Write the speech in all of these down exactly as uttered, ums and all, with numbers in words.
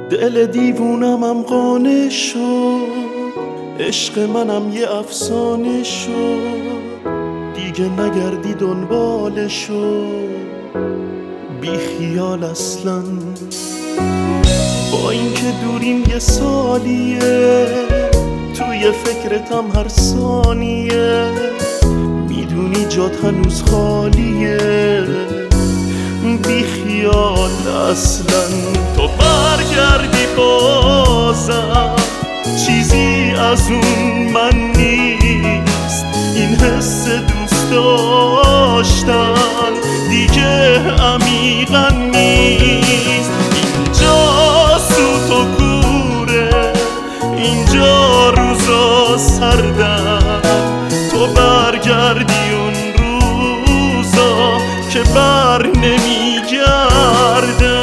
دل دیوونمم قانع شد، عشق منم یه افسانه شد، دیگه نگردی دنبالشو، بی خیال اصلا. با اینکه دوریم یه سالیه، توی فکرتم هر ثانیه، میدونی جات هنوز خالیه، بی خیال اصلا. تو برگردی بازم چیزی از اون من نیست، این حس دوست داشتن دیگه عمیقا نیست. اینجا سوت و کوره، اینجا روزا سردن، تو برگردی اون روزا که بر نمیگردن.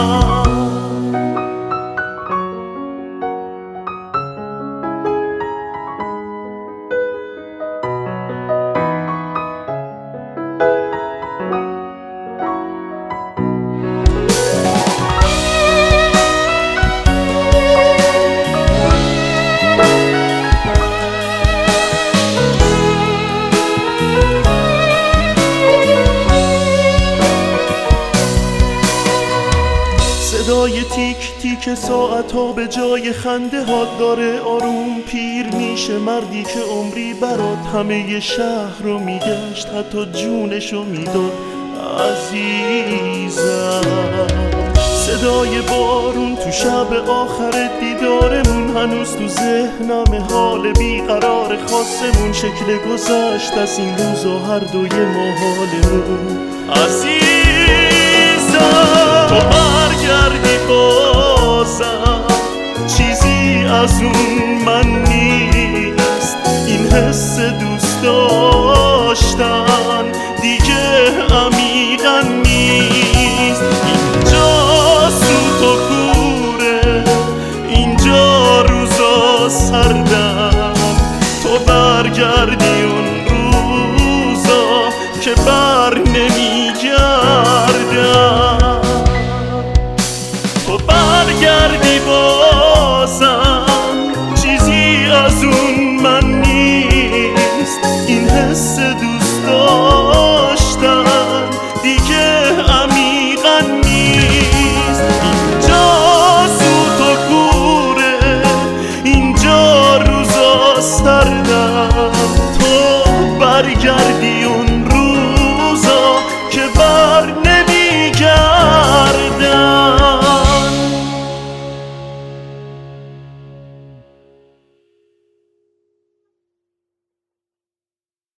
صدای تیک تیک ساعت ها به جای خنده ها داره آروم پیر میشه. مردی که عمری برات همه ی شهر رو میگشت، حتی جونشو میداد عزیزم. صدای بارون تو شب آخر دیدارمون هنوز تو ذهنم، حال بیقرار خاصمون، شکل گذشت از این روزا هر دوی محالمون. عزیزم تو برگردی بازم چیزی از اون